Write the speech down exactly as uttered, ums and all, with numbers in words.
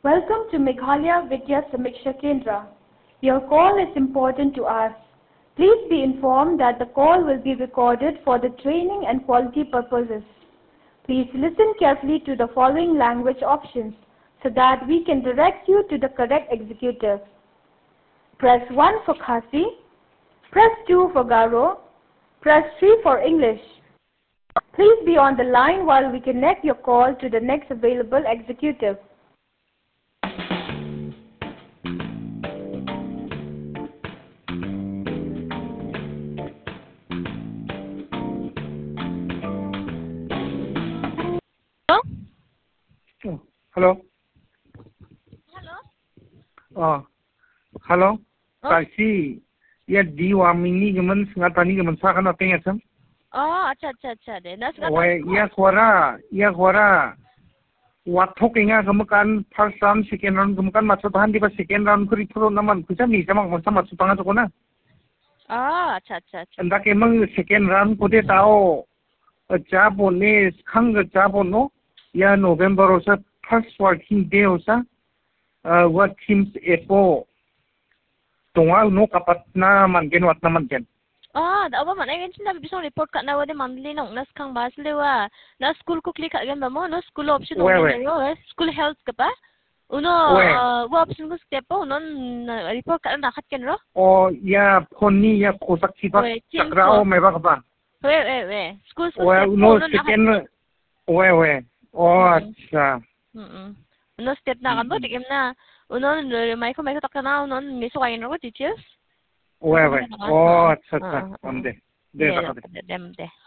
Welcome to Meghalaya Vidya Samiksha Kendra. Your call is important to us. Please be informed that the call will be recorded for the training and quality purposes. Please listen carefully to the following language options so that we can direct you to the correct executive. Press one for Khasi, press two for Garo, press three for English. Please be on the line while we connect your call to the next available executive. Hello. Hello. Oh, hello. Kasi, ya diwa mini gaman sengatani gaman sa kan apa yang sam? Oh, acha acha acha deh. Nas kan? Wah, ya kuara, ya kuara. Waktu kayaknya kemukan first round, second round kemukan masuk tahan di pas second round kuri turun naman. Bisa nih sama masa masuk tangan tu kona. Oh, acha acha acha. Anda kemang second round kode tahu. Jabon ni kang jabon no. Ya November osa first working day osa. What teams epo. Tungal no kapat na manggen wat na manggen. Oh, dah apa mana kan cinta bisa report kat nawa deh monthly nong nas kang bahas lewa. Nas school ko klik kat gan bamo, no school option nong lewa, school health kapa. Uno, wa option ko step po, uno report kat na kat kan ro. Oh, ya poni ya kosak sipak sakrao meba kapa. We we we, school school step po uno second. We we. Oh, acha. Hmm. Uno step na kan bo tikim na. Uno may ko may ko tak na uno miso kain ro teachers. Ouais, ouais. Oh, acha, acha. Amde. De, de, de.